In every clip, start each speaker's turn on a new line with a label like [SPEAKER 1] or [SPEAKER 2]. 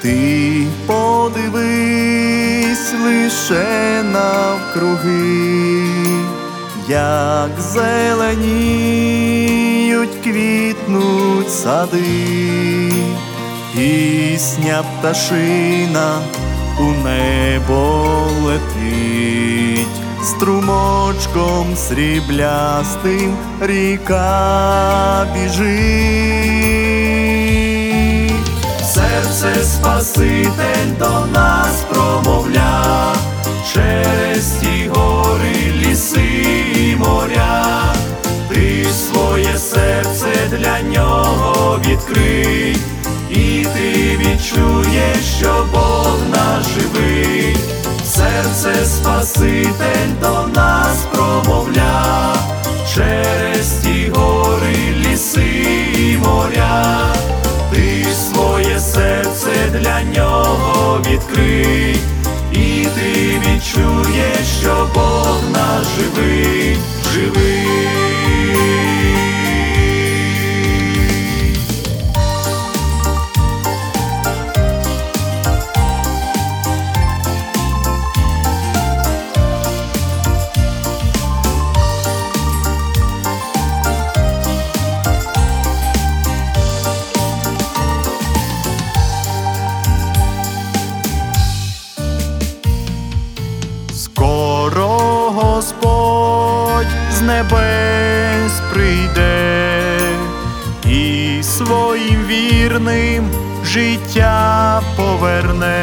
[SPEAKER 1] Ти подивись лише навкруги, як зеленіють, квітнуть сади, пісня пташина у небо летить, струмочком сріблястим ріка біжить. Серце Спаситель до нас промовля, через ті гори, ліси і моря. Ти своє серце для нього відкрий, і ти відчуєш, що Бог наш живий. Серце Спаситель до нас промовля, через ті гори, ліси і моря. Ти своє серце для нього відкрий, і ти відчуєш, що Бог наш живий, живий. Скоро Господь з небес прийде і своїм вірним життя поверне.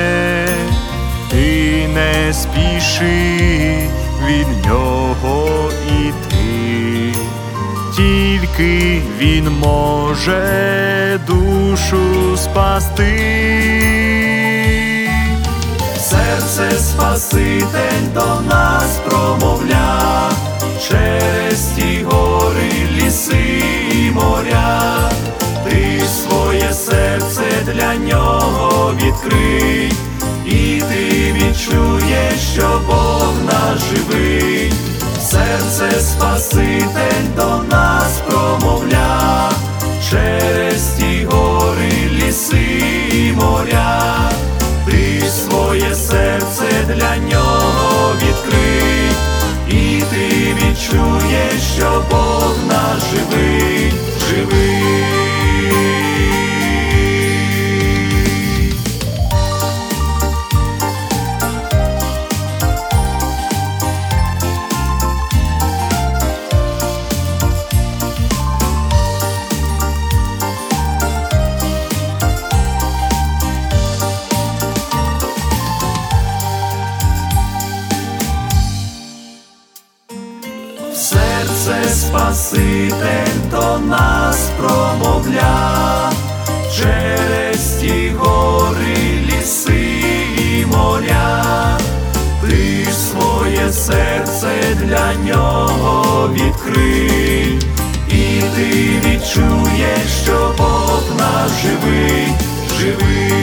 [SPEAKER 1] Ти не спіши від нього іти, тільки він може душу спасти. Серце Спаситель до нас промовля, через ті гори, ліси і моря. Ти своє серце для нього відкрий, і ти відчуєш, що Бог наш живий. Серце Спаситель до нас промовля, через ті гори, ліси і моря. Ти своє серце для нього відкрий, і ти відчуєш, що Бог наш живий, живий. Серце Спаситель до нас промовля, через ті гори, ліси і моря. Ти своє серце для нього відкрий, і ти відчуєш, що Бог наш живий, живий.